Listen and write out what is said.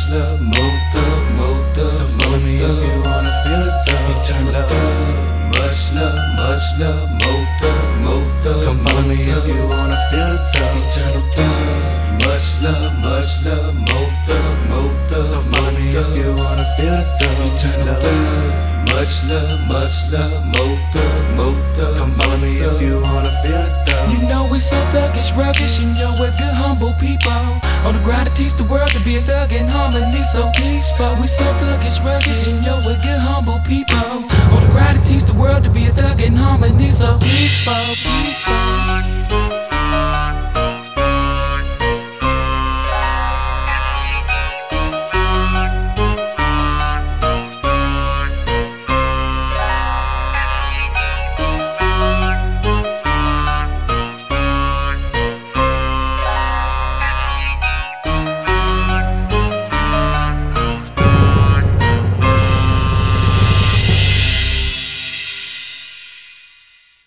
love, more thug, more thug. So follow me if you wanna feel the thug. Eternal thug. Much love, more thug, more thug. Come follow me if you wanna feel the thug. Eternal thug. Much love, more thug, more thug. So follow me if you wanna feel the thug. Eternal thug. Much love, more thug, more thug. Come follow me if you wanna feel the thug. You know it's so thuggish, ruggish, and yo, we're good, humble people. On the grind to teach the world to be a thug in harmony, so peaceful. We so thuggish, ruggish, and yo, we're good, humble people. On the grind to teach the world to be a thug in harmony, so peaceful, peaceful.